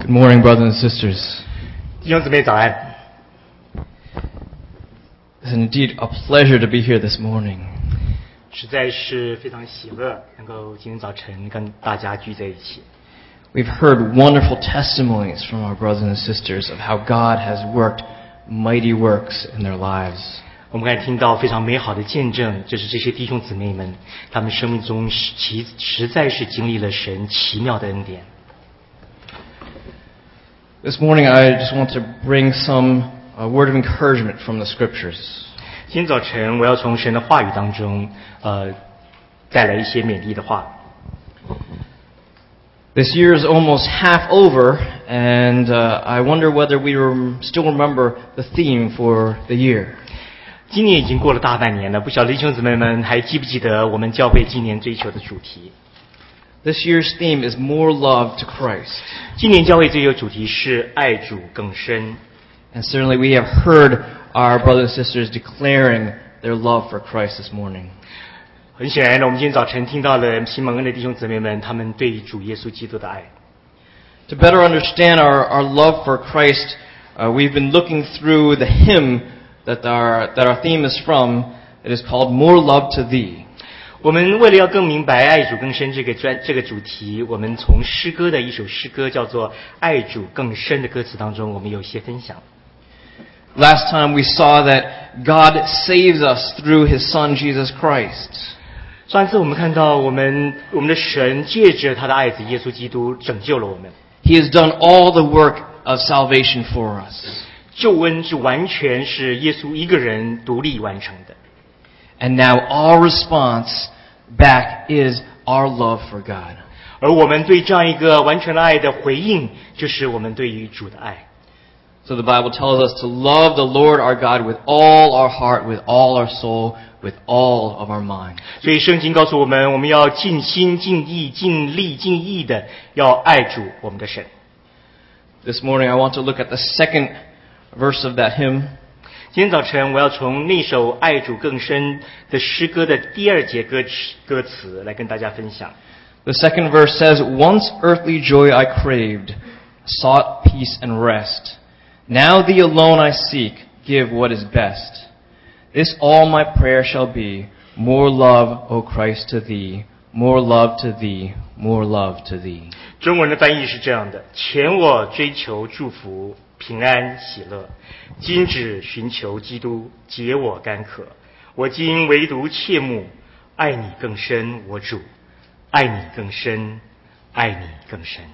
Good morning, brothers and sisters. 弟兄姊妹早安。 It's indeed a pleasure to be here this morning. 实在是非常喜乐，能够今天早晨跟大家聚在一起。 We've heard wonderful testimonies from our brothers and sisters of how God has worked mighty works in their lives. 我们刚才听到非常美好的见证，就是这些弟兄姊妹们，他们生命中实在是经历了神奇妙的恩典。 This morning I just want to bring some word of encouragement from the scriptures. 今天早晨我要从神的话语当中带来一些勉励的话。 This year is almost half over, and I wonder whether we still remember the theme for the year. 今年已经过了大半年了，不晓得弟兄姊妹们还记不记得我们教会今年追求的主题？ This year's theme is more love to Christ. 今年教会追求主题是爱主更深。 And certainly we have heard our brothers and sisters declaring their love for Christ this morning. 很显然的，我们今天早晨听到了新蒙恩的弟兄姊妹们，他们对主耶稣基督的爱。 To better understand our love for Christ, we've been looking through the hymn that our theme is from. It is called More Love to Thee. 我们为了要更明白爱主更深这个主题，我们从诗歌的一首诗歌叫做《爱主更深》的歌词当中，我们有一些分享。 Last time we saw that God saves us through His Son Jesus Christ. 上一次我们看到我们的神借着他的爱子耶稣基督拯救了我们。 He has done all the work of salvation for us. 救恩是完全是耶稣一个人独立完成的。 And now our response back is our love for God. 而我们对这样一个完全的爱的回应，就是我们对于主的爱。 So the Bible tells us to love the Lord our God with all our heart, with all our soul, with all of our mind. 所以圣经告诉我们，我们要尽心、尽意、尽力、尽意的要爱主我们的神。 This morning I want to look at the second verse of that hymn. 今天早晨我要从那首爱主更深的诗歌的第二节歌词来跟大家分享。 The second verse says, Once earthly joy I craved, sought peace and rest. Now thee alone I seek, give what is best. This all my prayer shall be, more love, O Christ, to thee, more love to thee, more love to thee. 中文的翻译是这样的：前我追求祝福、平安、喜乐，今只寻求基督，解我干渴。我今唯独切慕，爱你更深，我主，爱你更深，爱你更深。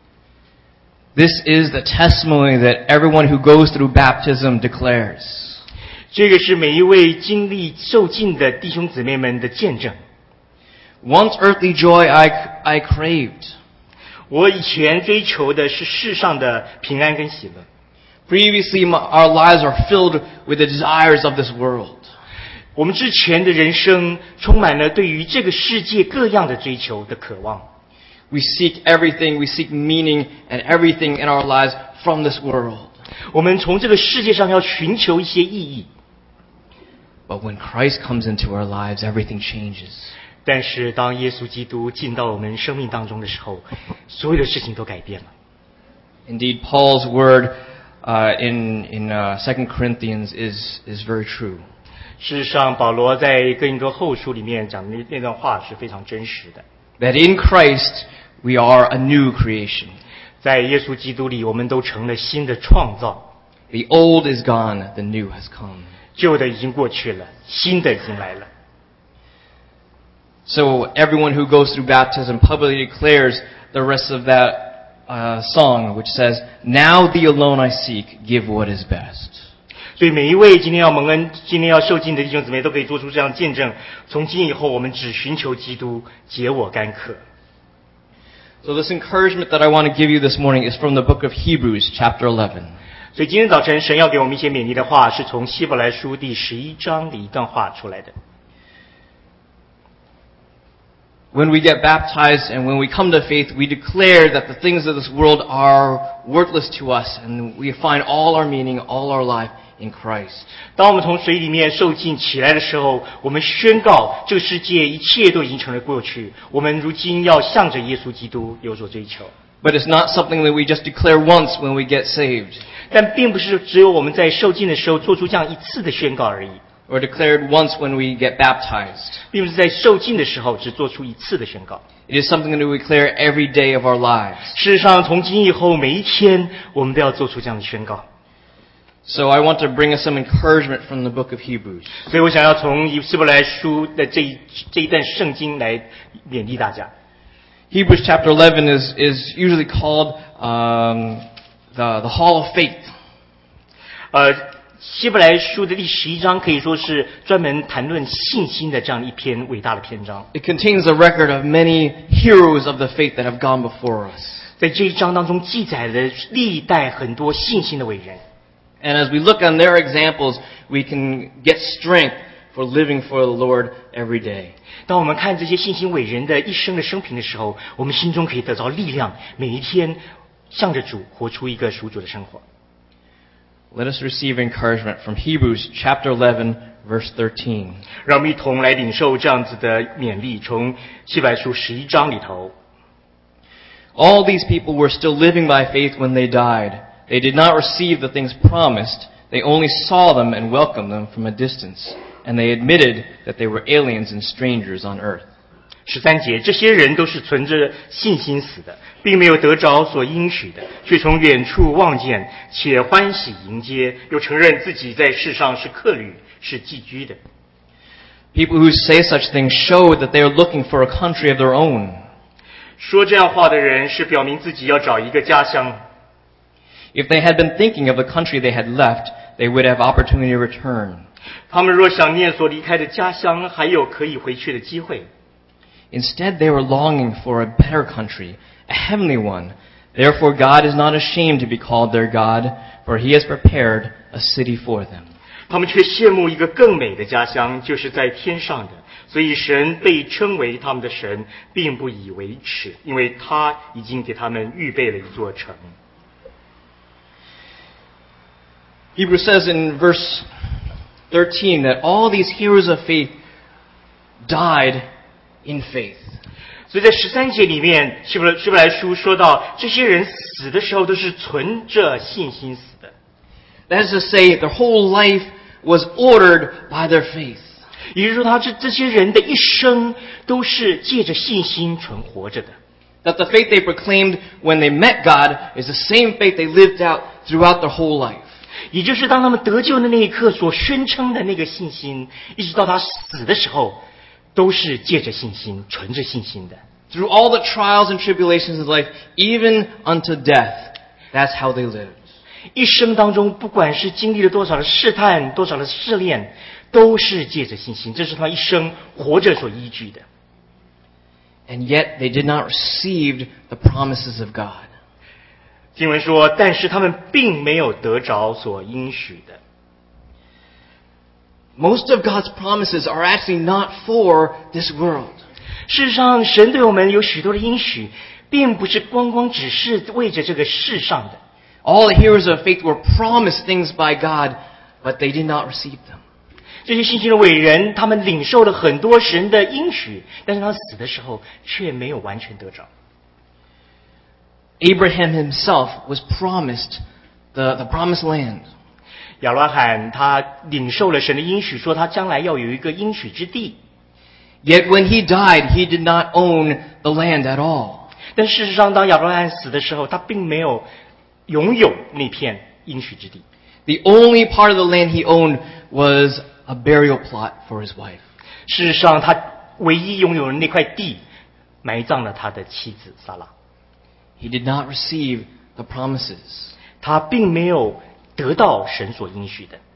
This is the testimony that everyone who goes through baptism declares. 这个是每一位经历受浸的弟兄姊妹们的见证。 Once earthly joy I craved. 我以前追求的是世上的平安跟喜乐。 Previously, our lives are filled with the desires of this world. 我们之前的人生充满了对于这个世界各样的追求的渴望。 We seek everything, we seek meaning and everything in our lives from this world. 我们从这个世界上要寻求一些意义。 But when Christ comes into our lives, everything changes. 但是当耶稣基督进到我们生命当中的时候，所有的事情都改变了。 Indeed, Paul's word in 2 Corinthians is very true. 事实上，保罗在哥林多后书里面讲的那段话是非常真实的。 That in Christ we are a new creation. 在耶稣基督里，我们都成了新的创造。 The old is gone, the new has come. 旧的已经过去了，新的已经来了。 So everyone who goes through baptism publicly declares the rest of that song, which says, Now thee alone I seek, give what is best. 所以每一位今天要蒙恩、今天要受浸的弟兄姊妹都可以做出这样见证。从今以后，我们只寻求基督，解我干渴。 So this encouragement that I want to give you this morning is from the book of Hebrews, chapter 11. 所以今天早晨，神要给我们一些勉励的话，是从希伯来书第11章的一段话出来的。 When we get baptized and when we come to faith, we declare that the things of this world are worthless to us, and we find all our meaning, all our life in Christ. 当我们从水里面受浸起来的时候，我们宣告这个世界一切都已经成了过去，我们如今要向着耶稣基督有所追求。 But it's not something that we just declare once when we get saved, 但并不是只有我们在受浸的时候做出这样一次的宣告而已， or declared once when we get baptized. 并不是在受浸的时候只做出一次的宣告。 It is something that we declare every day of our lives. 事实上，从今以后每一天，我们都要做出这样的宣告。 So I want to bring us some encouragement from the book of Hebrews. 所以我想要从希伯来书的这一段圣经来勉励大家。 Hebrews chapter 11 is usually called the Hall of Faith. 希伯来书的第11章可以说是专门谈论信心的这样一篇伟大的篇章。 It contains a record of many heroes of the faith that have gone before us. 在这一章当中记载了历代很多信心的伟人。 And as we look on their examples, we can get strength for living for the Lord every day. 当我们看这些信心伟人的一生的生平的时候，我们心中可以得到力量，每一天向着主活出一个属主的生活。 Let us receive encouragement from Hebrews chapter 11, verse 13. 让我们一同来领受这样子的勉励，从希伯来书11章里头。 All these people were still living by faith when they died. They did not receive the things promised. They only saw them and welcomed them from a distance. And they admitted that they were aliens and strangers on earth. 13节，这些人都是存着信心死的，并没有得着所应许的，却从远处望见，且欢喜迎接，又承认自己在世上是客旅，是寄居的。 People who say such things show that they are looking for a country of their own. 说这样话的人是表明自己要找一个家乡。 If they had been thinking of the country they had left, they would have opportunity to return. 他们若想念所离开的家乡，还有可以回去的机会。 Instead, they were longing for a better country, a heavenly one. Therefore, God is not ashamed to be called their God, for He has prepared a city for them. 他们却羡慕一个更美的家乡，就是在天上的。所以神被称为他们的神，并不以为耻，因为他已经给他们预备了一座城。 Hebrews says in verse 13 that all these heroes of faith died in faith. 所以在13节里面，希伯来书说到，这些人死的时候都是存着信心死的。 That is to say, their whole life was ordered by their faith. 也就是说，这些人的一生都是借着信心存活着的。 That the faith they proclaimed when they met God is the same faith they lived out throughout their whole life. 也就是当他们得救的那一刻所宣称的那个信心，一直到他死的时候，都是借着信心、存着信心的。 Through all the trials and tribulations of life, even unto death, that's how they lived. 一生当中，不管是经历了多少的试探、多少的试炼，都是借着信心，这是他一生活着所依据的。 And yet they did not receive the promises of God. 经文说，但是他们并没有得着所应许的。 Most of God's promises are actually not for this world. 事实上，神对我们有许多的应许，并不是光只是为着这个世上的。 All the heroes of faith were promised things by God, but they did not receive them. 这些信心的伟人，他们领受了很多神的应许，但是他死的时候却没有完全得着。 Abraham himself was promised the promised land. 亚伯拉罕他领受了神的应许，说他将来要有一个应许之地。 Yet when he died, he did not own the land at all. 但事实上，当亚伯拉罕死的时候，他并没有拥有那片应许之地。 The only part of the land he owned was a burial plot for his wife. 事实上，他唯一拥有的那块地，埋葬了他的妻子撒拉。 He did not receive the promises. 他并没有得到神所应许的。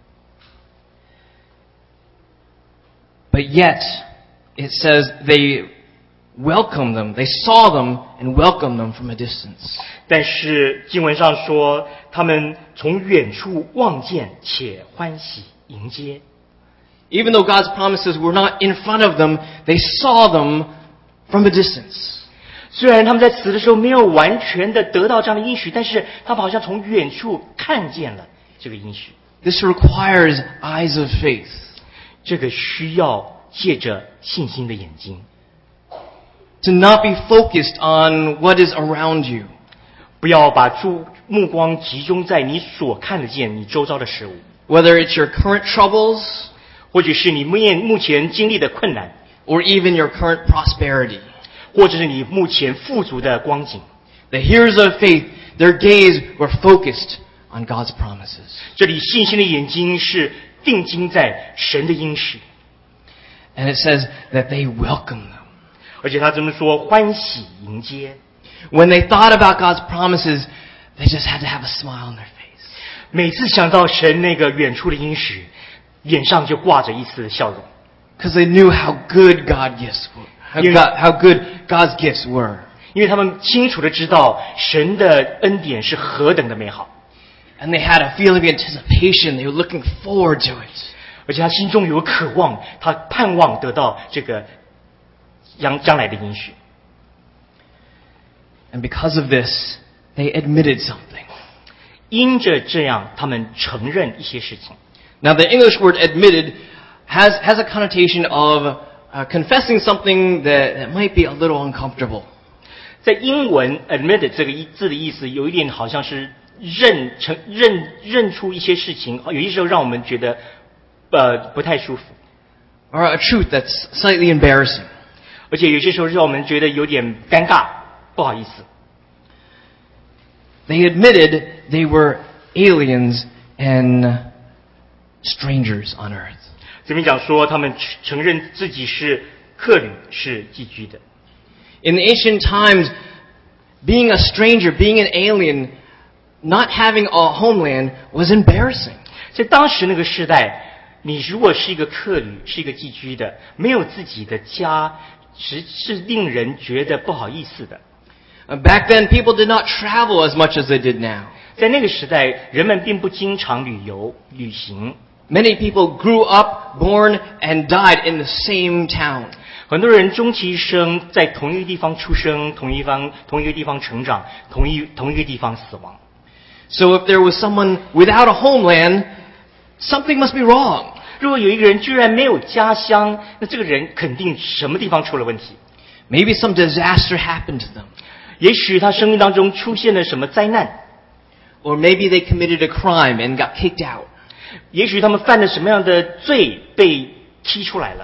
But yet, it says they welcomed them. They saw them and welcomed them from a distance. 但是经文上说，他们从远处望见，且欢喜迎接。 Even though God's promises were not in front of them, they saw them from a distance. 虽然他们在死的时候没有完全的得到这样的应许，但是他们好像从远处看见了这个应许。 This requires eyes of faith. 这个需要借着信心的眼睛， To not be focused on what is around you. 不要把目光集中在你所看得见你周遭的事物， whether it's your current troubles 或者是你目前经历的困难， or even your current prosperity. 或者是你目前富足的光景。 The hearers of faith, their gaze were focused on God's promises. 这里信心的眼睛是定睛在神的应许， And it says that they welcomed them. 而且他这么说，欢喜迎接。 When they thought about God's promises, they just had to have a smile on their face. 每次想到神那个远处的应许，脸上就挂着一丝的笑容， Because they knew how good how good God's gifts were. 因为他们清楚的知道神的恩典是何等的美好， And they had a feeling of anticipation. They were looking forward to it. 而且他心中有渴望，他盼望得到这个将来的应许。 And because of this, they admitted something. 因着这样，他们承认一些事情。 Now, the English word admitted has a connotation of confessing something that might be a little uncomfortable. 在英文 admit 这个字的意思，有一点好像是认出一些事情，有些时候让我们觉得不太舒服， Or a truth that's slightly embarrassing. 而且有些时候让我们觉得有点尴尬，不好意思。 They admitted they were aliens and strangers on earth. 这边讲说，他们承认自己是客旅，是寄居的。 In the ancient times, being a stranger, being an alien, not having a homeland was embarrassing. 在当时那个时代，你如果是一个客旅，是一个寄居的，没有自己的家，是令人觉得不好意思的。 Back then, people did not travel as much as they did now. 在那个时代，人们并不经常旅行。 Many people grew up, born, and died in the same town. 很多人终其一生在同一个地方出生，同一个地方成长，同一个地方死亡。 So if there was someone without a homeland, something must be wrong. 如果有一个人居然没有家乡，那这个人肯定什么地方出了问题。 Maybe some disaster happened to them. 也许他生命当中出现了什么灾难， Or maybe they committed a crime and got kicked out. 也许他们犯了什么样的罪被踢出来了。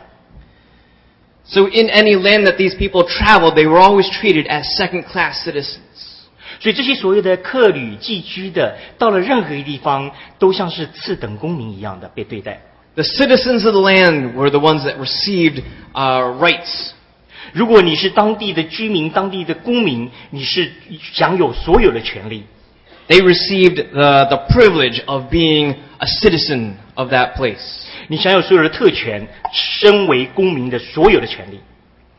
So in any land that these people traveled, they were always treated as second-class citizens. 所以这些所谓的客旅寄居的，到了任何一个地方，都像是次等公民一样的被对待。 The citizens of the land were the ones that received rights. 如果你是当地的居民、当地的公民，你是享有所有的权利。 They received the privilege of being a citizen of that place. 你享有所有的特权，身为公民的所有的权利。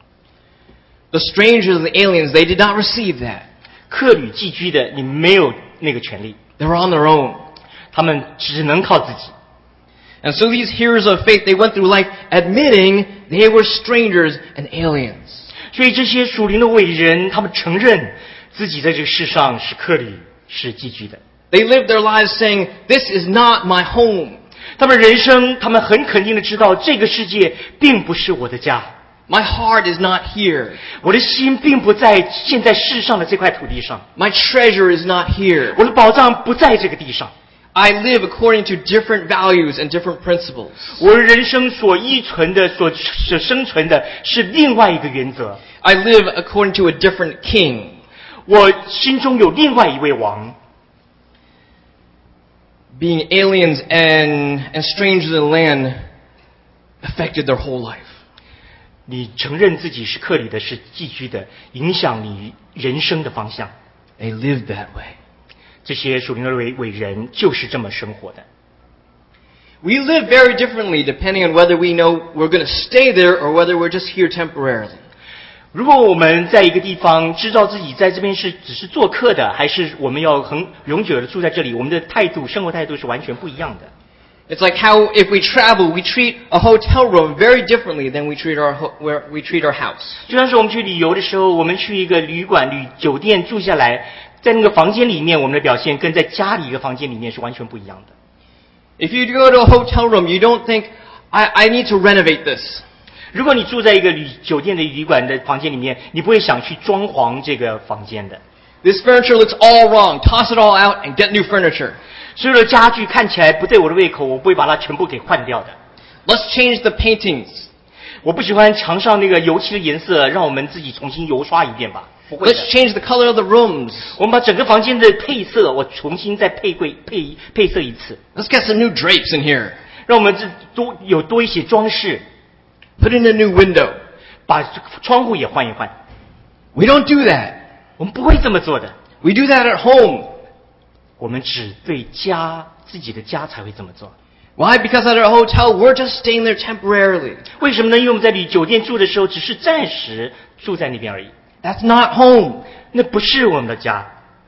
The strangers and the aliens, they did not receive that. 客旅寄居的，你没有那个权利， They were on their own. 他们只能靠自己。 And so these hearers of faith, they went through life admitting they were strangers and aliens. 所以这些属灵的伟人，他们承认自己在这个世上是客旅，是寄居的。 They lived their lives saying, "This is not my home. 他们人生，他们很肯定的知道，这个世界并不是我的家， My heart is not here. 我的心并不在现在世上的这块土地上， My treasure is not here. 我的宝藏不在这个地上。 I live according to different values and different principles. 我的人生所依存的、所生存的是另外一个原则。 I live according to a different king." 我心中有另外一位王。 Being aliens and strangers in the land affected their whole life. 你承认自己是客旅的，是寄居的，影响你人生的方向。 They lived that way. 这些属灵的伟人就是这么生活的。 We live very differently depending on whether we know we're going to stay there or whether we're just here temporarily. 如果我们在一个地方知道自己在这边只是做客的，还是我们要很永久的住在这里，我们的生活态度是完全不一样的。 It's like how if we travel, we treat a hotel room very differently than we treat our house. 就像是我们去旅游的时候，我们去一个酒店住下来，在那个房间里面，我们的表现跟在家里一个房间里面是完全不一样的。 If you go to a hotel room, you don't think, I need to renovate this. 如果你住在一个酒店的旅馆的房间里面，你不会想去装潢这个房间的。 This furniture looks all wrong. Toss it all out and get new furniture. 所有的家具看起来不对我的胃口，我不会把它全部给换掉的。 Let's change the paintings. 我不喜欢墙上那个油漆的颜色，让我们自己重新油刷一遍吧。不会的。 Let's change the color of the rooms. 我们把整个房间的配色，我重新再配色一次。 Let's get some new drapes in here. 让我们多一些装饰， Put in a new window. 把窗户也换一换。 We don't do that. 我们不会这么做的， We do that at home. 我们只对自己的家才会这么做。 Why? Because at our hotel, we're just staying there temporarily. 为什么呢？因为我们在酒店住的时候，只是暂时住在那边而已， That's not home. 那不是我们的家。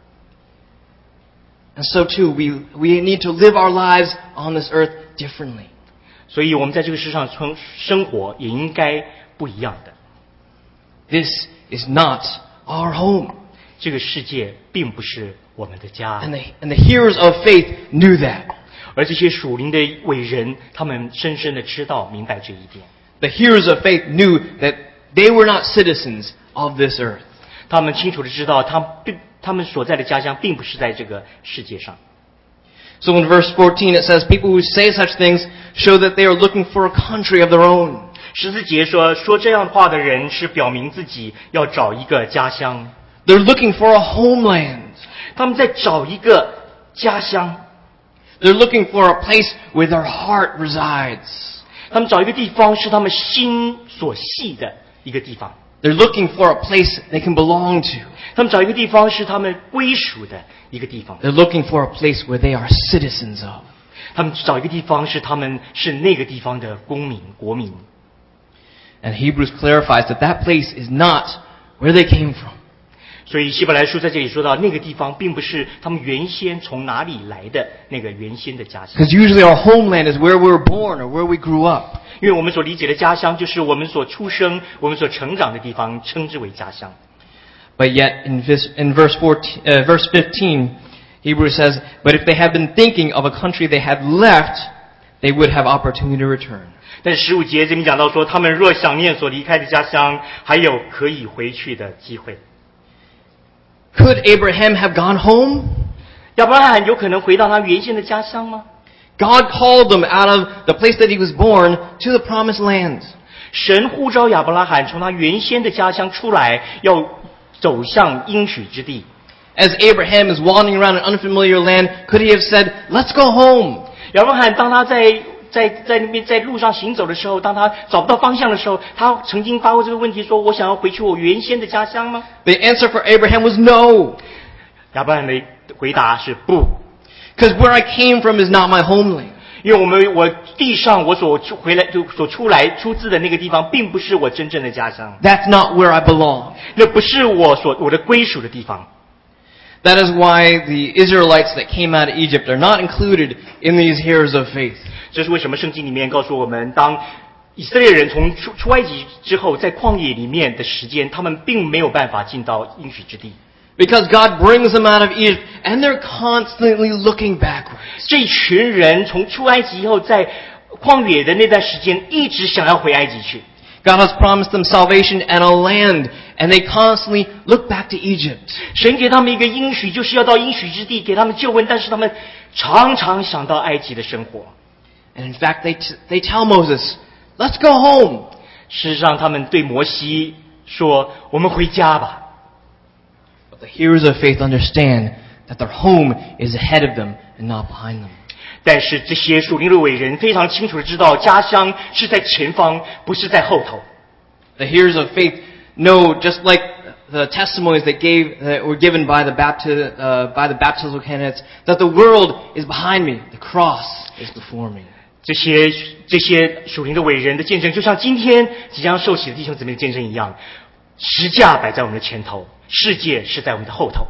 And so too, we need to live our lives on this earth differently. 所以我们在这个世上生活也应该不一样的。 This is not our home. 这个世界并不是我们的家， And the hearers of faith knew that. 而这些属灵的伟人，他们深深的知道明白这一点。 The hearers of faith knew that they were not citizens of this earth. 他们清楚的知道，他们所在的家乡并不是在这个世界上。 So in verse 14 it says, people who say such things show that they are looking for a country of their own. 14节说这样话的人是表明自己要找一个家乡， They're looking for a homeland. 他们在找一个家乡， They're looking for a place where their heart resides. 他们找一个地方是他们心所系的一个地方， They're looking for a place they can belong to. 他们找一个地方是他们归属的一个地方， They're looking for a place where they are citizens of. 他们找一个地方是他们是那个地方的公民国民。 And Hebrews clarifies that that place is not where they came from. 所以希伯来书在这里说到，那个地方并不是他们原先从哪里来的那个原先的家乡， Because usually our homeland is where we were born or where we grew up. 因为我们所理解的家乡就是我们所出生、我们所成长的地方，称之为家乡。 But yet in verse 15, Hebrews says, but if they had been thinking of a country they had left, they would have opportunity to return. 但是15节这里讲到说，他们若想念所离开的家乡，还有可以回去的机会。 Could Abraham have gone home? 亚伯拉罕有可能回到他原先的家乡吗？ God called them out of the place that he was born to the promised land. 神呼召亚伯拉罕从他原先的家乡出来，要走向应许之地。 As Abraham is wandering around an unfamiliar land, could he have said, let's go home? 亚伯拉罕当他在那边在路上行走的时候，当他找不到方向的时候，他曾经发过这个问题说：“我想要回去我原先的家乡吗 The answer for Abraham was no. ？” 亚伯拉罕的回答是不， Because where I came from is not my homeland. 因为我地上我所出自的那个地方，并不是我真正的家乡， That's not where I belong. 那不是我的归属的地方。 That is why the Israelites that came out of Egypt are not included in these hearers of faith. 这是为什么圣经里面告诉我们，当以色列人从出埃及之后，在旷野里面的时间，他们并没有办法进到应许之地。 Because God brings them out of Egypt and they're constantly looking backwards. 这群人从出埃及以后，在旷野的那段时间，一直想要回埃及去。 God has promised them salvation and a land, and they constantly look back to Egypt. 神给他们一个应许，就是要到应许之地给他们救恩，但是他们常常想到埃及的生活。 And in fact, they tell Moses, let's go home. 事实上，他们对摩西说：“我们回家吧。” But the hearers of faith understand that their home is ahead of them and not behind them. 但是这些属灵的伟人非常清楚的知道，家乡是在前方，不是在后头。 The hearers of faith know, just like the testimonies that were given by the baptismal candidates, that the world is behind me, the cross is before me. 这些属灵的伟人的见证，就像今天即将受洗的弟兄姊妹的见证一样，十架摆在我们的前头，世界是在我们的后头。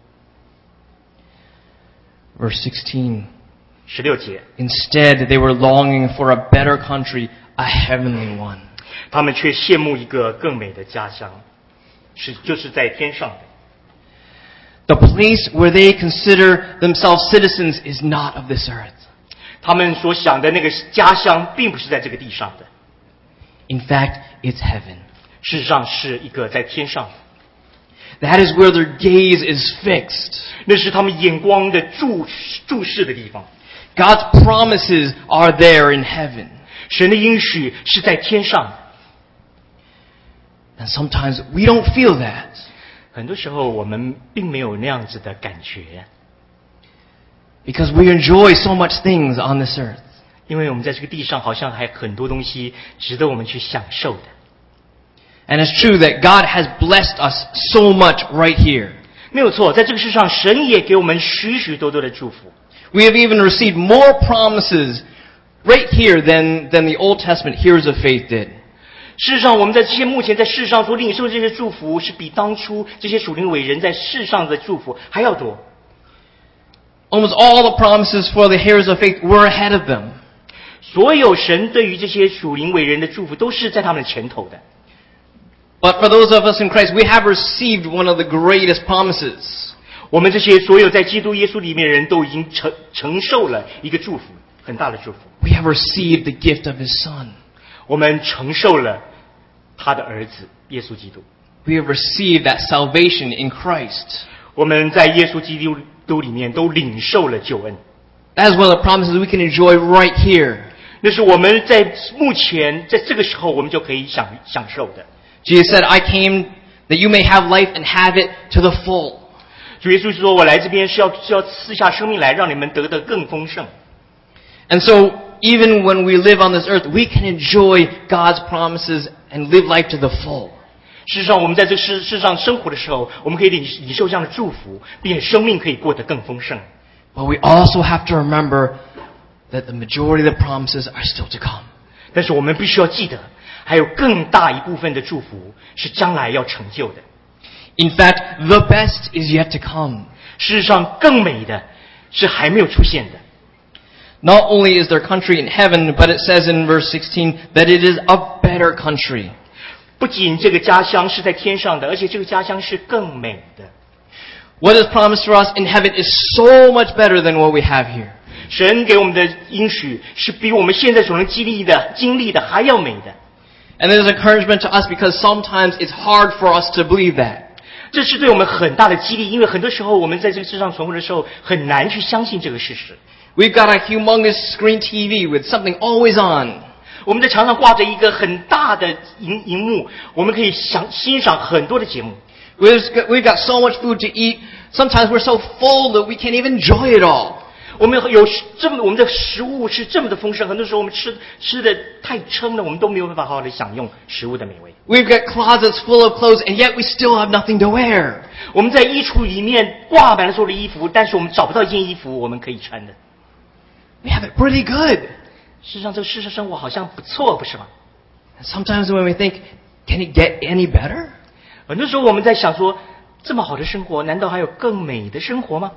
Verse 16. 16节， Instead, they were longing for a better country, a heavenly one. 他们却羡慕一个更美的家乡，就是在天上的。 The place where they consider themselves citizens is not of this earth. 他们所想的那个家乡，并不是在这个地上的， In fact, it's heaven. 事实上是一个在天上的。 That is where their gaze is fixed. 那是他们眼光的注视的地方。 God's promises are there in heaven. 神的应许是在天上。 And sometimes we don't feel that. 很多时候我们并没有那样子的感觉， Because we enjoy so much things on this earth. 因为我们在这个地上好像还很多东西值得我们去享受的。 And it's true that God has blessed us so much right here. 没有错，在这个世上，神也给我们许许多多的祝福。 We have even received more promises right here than the Old Testament heroes of faith did. 事实上，我们在这些目前在世上所领受的这些祝福，是比当初这些属灵伟人在世上的祝福还要多。 Almost all the promises for the heroes of faith were ahead of them. 所有神对于这些属灵伟人的祝福，都是在他们的前头的。 But for those of us in Christ, we have received one of the greatest promises. 我们这些所有在基督耶稣里面的人都已经承受了一个祝福，很大的祝福。 We have received the gift of His Son. 我们承受了他的儿子耶稣基督。 We have received that salvation in Christ. 我们在耶稣基督里面都领受了救恩。 That is one of the promises we can enjoy right here. 那是我们在目前在这个时候我们就可以享受的。 Jesus said, I came that you may have life and have it to the full. 主耶稣说，我来这边是要赐下生命来，让你们得更丰盛。 And so, even when we live on this earth, we can enjoy God's promises and live life to the full. 事实上，我们在这个世上生活的时候，我们可以领受这样的祝福，并且生命可以过得更丰盛。 But we also have to remember that the majority of the promises are still to come. 但是我们必须要记得，还有更大一部分的祝福是将来要成就的。 In fact, the best is yet to come. 事实上，更美的是还没有出现的。 Not only is there country in heaven, but it says in verse 16 that it is a better country. 不仅这个家乡是在天上的，而且这个家乡是更美的。 What is promised for us in heaven is so much better than what we have here. 神给我们的应许是比我们现在所能经历的还要美的。 And there's encouragement to us because sometimes it's hard for us to believe that. 这是对我们很大的激励，因为很多时候我们在这个世上存活的时候，很难去相信这个事实。 We've got a humongous screen TV with something always on. 我们在墙上挂着一个很大的荧幕，我们可以欣赏很多的节目。 We've got so much food to eat. Sometimes we're so full that we can't even enjoy it all. 我们的食物是这么的丰盛，很多时候我们吃的太撑了，我们都没有办法好好的享用食物的美味。 We've got closets full of clothes, and yet we still have nothing to wear. 我们在衣橱里面挂满了所有的衣服，但是我们找不到一件衣服我们可以穿的。 We have it pretty good. 事实上，这个世上生活好像不错，不是吗？ Sometimes when we think, can it get any better? 很多时候我们在想说，这么好的生活，难道还有更美的生活吗？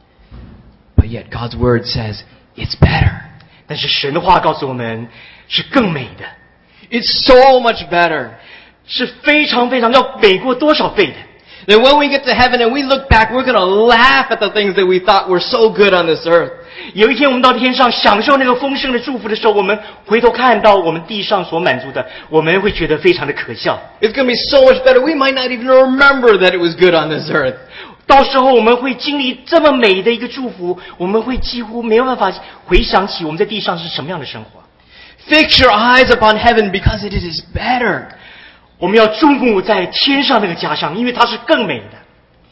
But yet God's word says it's better. 但是神的话告诉我们，是更美的， It's so much better. 是非常非常要美过多少倍的。 That when we get to heaven and we look back, we're going to laugh at the things that we thought were so good on this earth. 有一天我们到天上享受那个丰盛的祝福的时候，我们回头看到我们地上所满足的，我们会觉得非常的可笑。 It's going to be so much better. We might not even remember that it was good on this earth. 到时候我们会经历这么美的一个祝福，我们会几乎没有办法回想起我们在地上是什么样的生活。 Fix your eyes upon heaven because it is better. 我们要注目在天上那个家乡，因为它是更美的，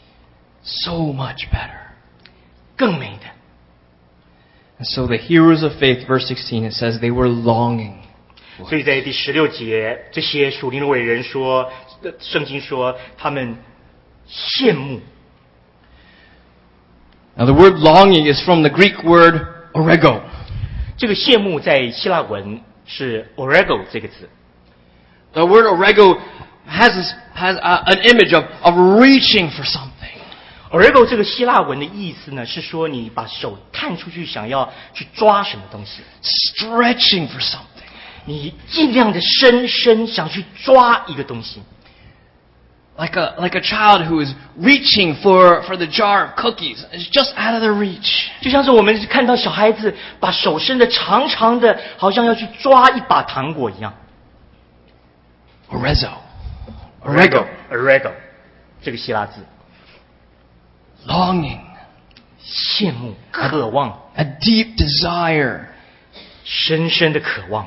So much better. 更美的。 And so the heroes of faith, verse 16, it says they were longing. 所以在第16节，这些属灵的伟人说，圣经说他们羡慕。 Now the word longing is from the Greek word orego. 这个羡慕在希腊文是 orego 这个字。 The word orego has an image of reaching for something. orego 这个希腊文的意思呢，是说你把手探出去，想要去抓什么东西， Stretching for something. 你尽量的深想去抓一个东西。 Like a child who is reaching for the jar of cookies. It's just out of their reach. 就像是我们看到小孩子把手伸得长长的，好像要去抓一把糖果一样。 Orego. orego。 这个希腊字， longing, 羡慕、渴望， a deep desire. 深深的渴望。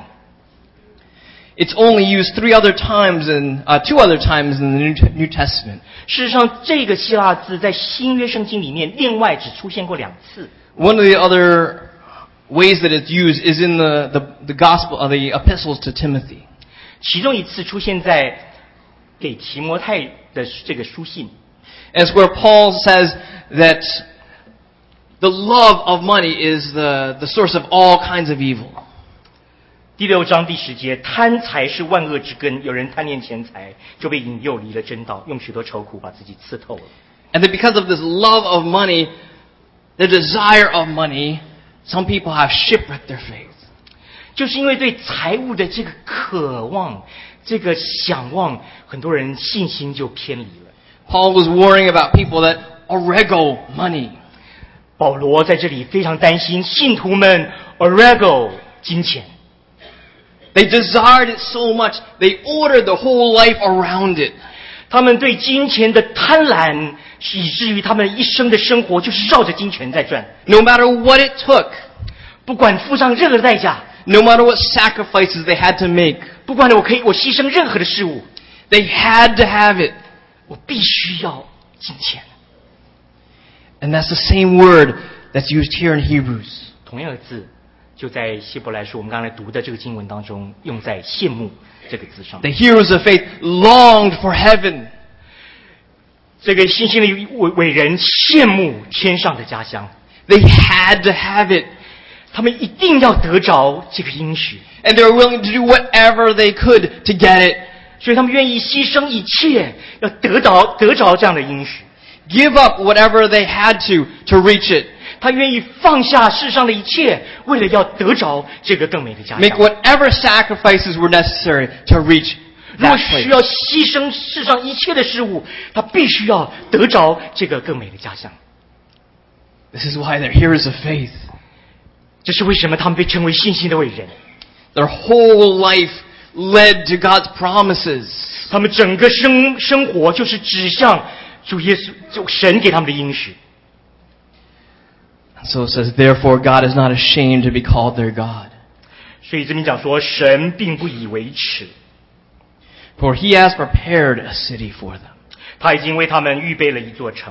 It's only used two other times in the New Testament. 事实上，这个希腊字在新约圣经里面，另外只出现过2次。 One of the other ways that it's used is in the gospel of the epistles to Timothy. 其中一次出现在给提摩太的这个书信， It's where Paul says that the love of money is the source of all kinds of evil. 第6章第10节，贪财是万恶之根，有人贪恋钱财，就被引诱离了真道，用许多愁苦把自己刺透了。 And that because of this love of money, the desire of money, some people have shipwrecked their faith. 就是因为对财物的这个渴望、这个想望，很多人信心就偏离了。 Paul was worrying about people that orego money. 保罗在这里非常担心信徒们 orego 金钱， They desired it so much, they ordered the whole life around it. 他们对金钱的贪婪，以至于他们一生的生活就是绕着金钱在转， No matter what it took, 不管付上任何代价， no matter what sacrifices they had to make, 不管我牺牲任何的事物， they had to have it. 我必须要金钱。 And that's the same word that's used here in Hebrews. 同样的字，就在希伯来书我们刚才读的这个经文当中，用在羡慕这个字上。 The heroes of faith longed for heaven. 这个信心的伟人羡慕天上的家乡， They had to have it. 他们一定要得着这个应许， And they were willing to do whatever they could to get it. 所以他们愿意牺牲一切，要得着这样的应许。 Give up whatever they had to reach it. 他愿意放下世上的一切，为了要得着这个更美的家 Make 乡。 whatever sacrifices were necessary to reach 如果 that 需要 place. 牺牲世上一切的事物，他必须要得着这个更美的家乡。 This is why they're heroes of faith. 这是为什么他们被称为信心的伟人。 Their whole life led to God's promises. 他们整个生活就是指向主耶稣，就神给他们的应许。 So it says, therefore God is not ashamed to be called their God. 所以这边讲说，神并不以为耻， For he has prepared a city for them. 他已经为他们预备了一座城。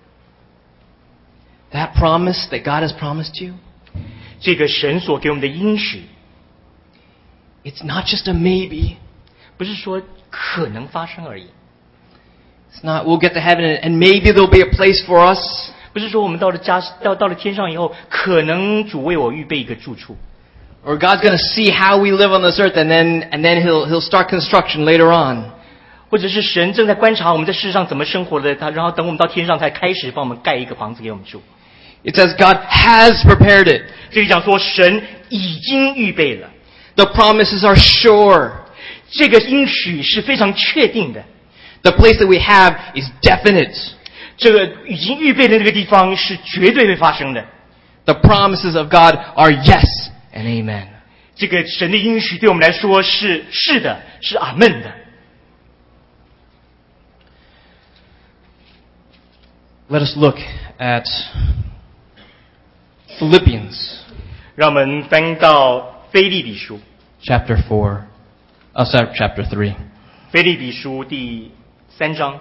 That promise that God has promised you, 这个神所给我们的应许， it's not just a maybe. 不是说可能发生而已， It's not, we'll get to heaven and maybe there'll be a place for us. 不是说我们到了天上以后，可能主为我预备一个住处， Or God's going to see how we live on this earth and then he'll start construction later on. 或者是神正在观察我们在世上怎么生活的，然后等我们到天上才开始帮我们盖一个房子给我们住。 It says God has prepared it. 这里讲说神已经预备了， The promises are sure. 这个应许是非常确定的， The place that we have is definite. 这个已经预备的那个地方是绝对会发生的。 The promises of God are yes and amen. 这个神的应许对我们来说是的，是阿门的。 Let us look at Philippians 让我们翻到腓立比书， chapter 3. 腓立比书第3章。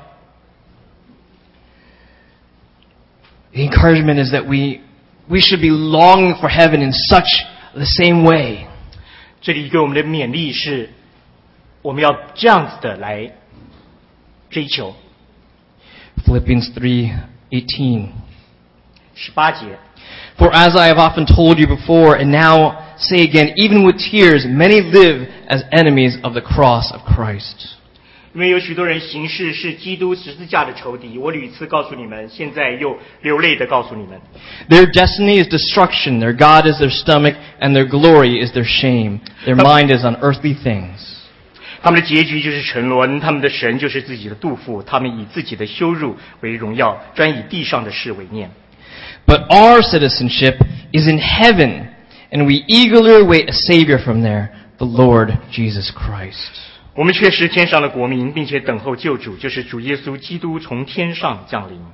The encouragement is that we should be longing for heaven in such the same way. 这里给我们的勉励是，我们要这样子的来追求。 Philippians 3:18. 18节， For as I have often told you before, and now say again, even with tears, many live as enemies of the cross of Christ. 因为有许多人行事是基督十字架的仇敌，我屡次告诉你们，现在又流泪的告诉你们。 Their destiny is destruction, their God is their stomach, and their glory is their shame. Their mind is on earthly things. 他们的结局就是沉沦，他们的神就是自己的肚腹，他们以自己的羞辱为荣耀，专以地上的事为念。 But our citizenship is in heaven, and we eagerly await a Savior from there, the Lord Jesus Christ. 我们却是天上的国民，并且等候救主，就是主耶稣基督从天上降临。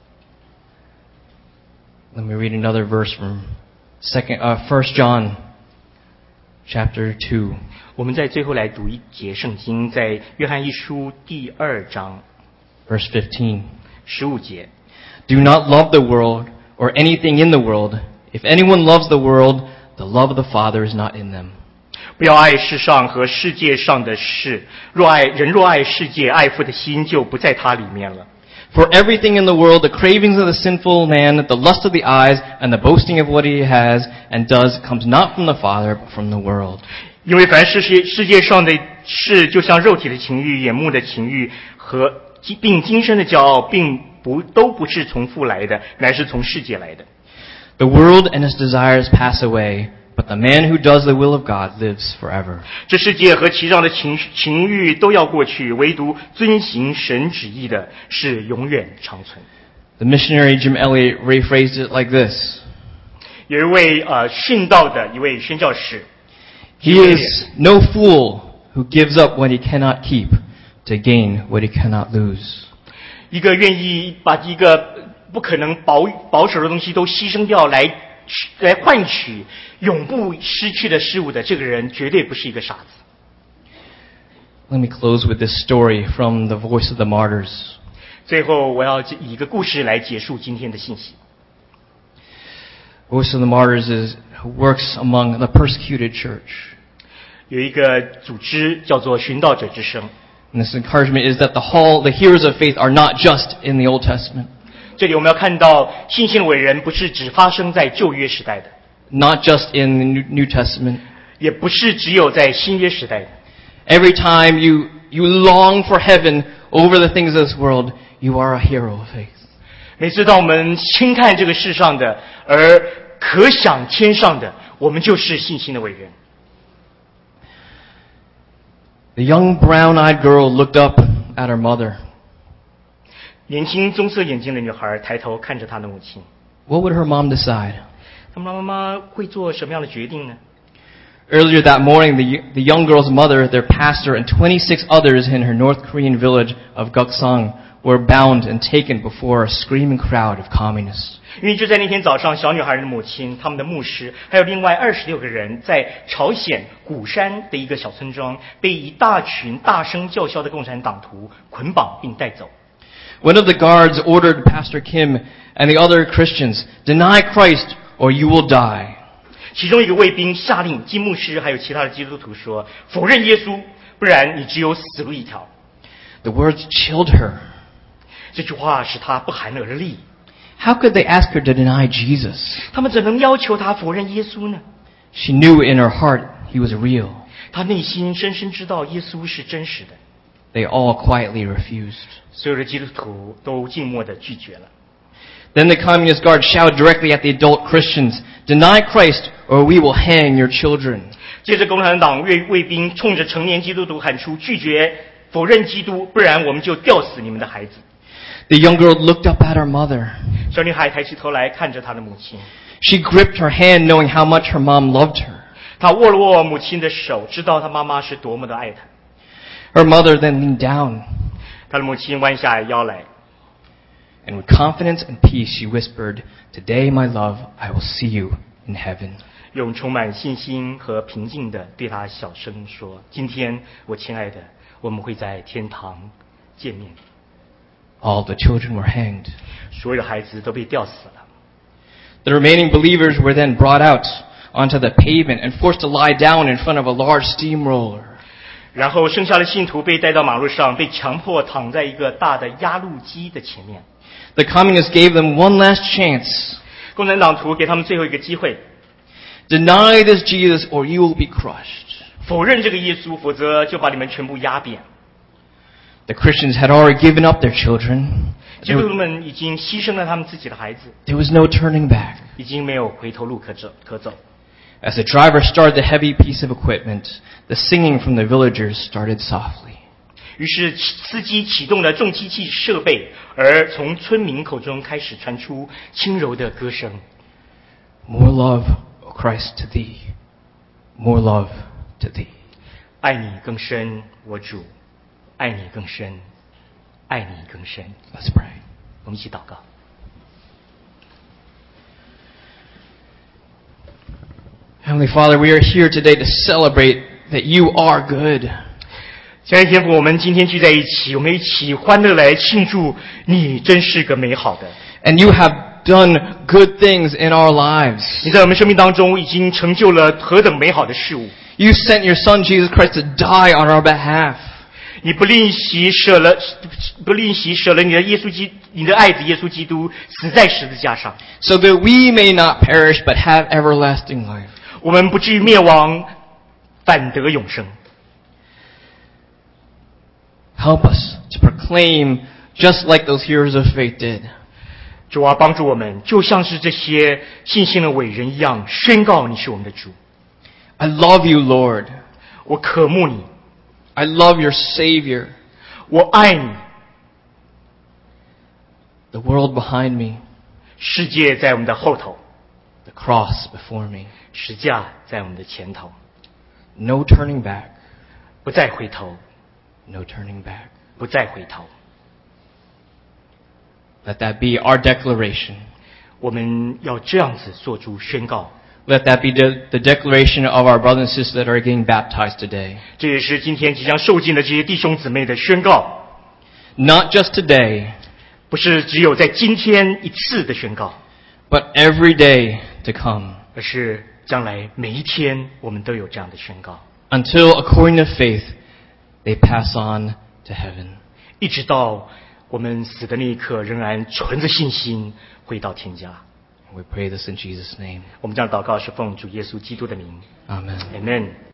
Let me read another verse from 1 John chapter 2. 我们在最后来读一节圣经，在约翰一书第2章 Verse 15. 15节。 Do not love the world or anything in the world. If anyone loves the world, the love of the Father is not in them. 不要爱世上和世界上的事，若爱世界，爱父的心就不在他里面了。 For everything in the world, the cravings of the sinful man, the lust of the eyes, and the boasting of what he has and does, comes not from the Father, but from the world. 因为凡世界上的事，就像肉体的情欲、眼目的情欲并今生的骄傲，都不是从父来的，乃是从世界来的。 The world and its desires pass away, but the man who does the will of God lives forever. 这世界和其上的情欲都要过去，唯独遵行神旨意的是永远长存。 The missionary Jim Elliot rephrased it like this. 有一位殉道的一位宣教士， He is no fool who gives up what he cannot keep to gain what he cannot lose. 一个愿意把一个不可能保守的东西都牺牲掉来换取永不失去的事物的这个人，绝对不是一个傻子。 Let me close with this story from the Voice of the Martyrs. 最后，我要以一个故事来结束今天的信息。 Voice of the Martyrs works among the persecuted church. 有一个组织叫做寻道者之声。 And this encouragement is that the heroes of faith are not just in the Old Testament. 这里我们要看到，信心的伟人不是只发生在旧约时代的， Not just in the New Testament. 也不是只有在新约时代的。 Every time you long for heaven over the things of this world, you are a hero of faith. 每次当我们轻看这个世上的，而可想天上的，我们就是信心的伟人。 The young brown-eyed girl looked up at her mother. 年轻棕色眼睛的女孩抬头看着她的母亲， What would her mom decide? 她妈妈会做什么样的决定呢？ Earlier that morning, the young girl's mother, their pastor, and 26 others in her North Korean village of Gukseong were bound and taken before a screaming crowd of communists. 因为就在那天早上，小女孩的母亲、他们的牧师，还有另外26个人，在朝鲜鼓山的一个小村庄，被一大群大声叫嚣的共产党徒捆绑并带走。 One of the guards ordered Pastor Kim and the other Christians, "Deny Christ or you will die." 其中一个卫兵下令金牧师还有其他的基督徒说：“否认耶稣，不然你只有死路一条。” The words chilled her. 这句话使他不寒而栗。 How could they ask her to deny Jesus? 他们怎能要求他否认耶稣呢？ She knew in her heart he was real. 他内心深深知道耶稣是真实的。 They all quietly refused. 所有的基督徒都静默地拒绝了。 Then the communist guard shouted directly at the adult Christians, "Deny Christ or we will hang your children." 接着共产党卫兵冲着成年基督徒喊出：“拒绝否认基督，不然我们就吊死你们的孩子。” The young girl looked up at her mother. 小女孩抬起头来看着她的母亲， She gripped her hand knowing how much her mom loved her. 她握了握母亲的手，知道她妈妈是多么的爱她。 Her mother then leaned down, 她的母亲弯下腰来， and with confidence and peace she whispered, "Today, my love, I will see you in heaven." 用充满信心和平静的对她小声说：“今天，我亲爱的，我们会在天堂见面。” All the children were hanged. 所有的孩子都被吊死了。 The remaining believers were then brought out onto the pavement and forced to lie down in front of a large steamroller. 然后剩下的信徒被带到马路上，被强迫躺在一个大的压路机的前面。 The communists gave them one last chance. 共产党徒给他们最后一个机会， Deny this Jesus or you will be crushed. 否认这个耶稣，否则就把你们全部压扁。 The Christians had already given up their children. 基督徒们已经牺牲了他们自己的孩子， There was no turning back. 已经没有回头路可走。 As the driver started the heavy piece of equipment, the singing from the villagers started softly. 于是司机启动了重机器设备，而从村民口中开始传出轻柔的歌声。 More love, O Christ, to thee. More love to thee. 爱你更深，我主，爱你更深，爱你更深。 Let's pray. 我们一起祷告。 Heavenly Father, we are here today to celebrate that you are good. 亲爱的天父，我们今天聚在一起，我们一起欢乐来庆祝你真是个美好的。 And you have done good things in our lives. 你在我们生命当中已经成就了何等美好的事物。 You sent your Son Jesus Christ to die on our behalf. 你不吝惜舍了你的爱子耶稣基督死在十字架上， So that we may not perish but have everlasting life. 我们不至于灭亡，反得永生。 Help us to proclaim just like those heroes of faith did. 主啊，帮助我们，就像是这些信心的伟人一样，宣告你是我们的主。 I love you, Lord. 我渴慕你， I love your Savior. 我爱你。 The world behind me, 世界在我们的后头， the cross before me. 十架在我们的前头， No turning back. 不再回头， No turning back. 不再回头。 Let that be our declaration. 我们要这样子做出宣告。 Let that be the declaration of our brothers and sisters that are getting baptized today. 这也是今天即将受浸的这些弟兄姊妹的宣告， Not just today, 不是只有在今天一次的宣告， but every day to come. 而是将来每一天我们都有这样的宣告， Until, according to faith, they pass on to heaven. 一直到我们死的那一刻，仍然存着信心回到天家。 We pray this in Jesus' name. 我们这样祷告是奉主耶稣基督的名 Amen. ，Amen。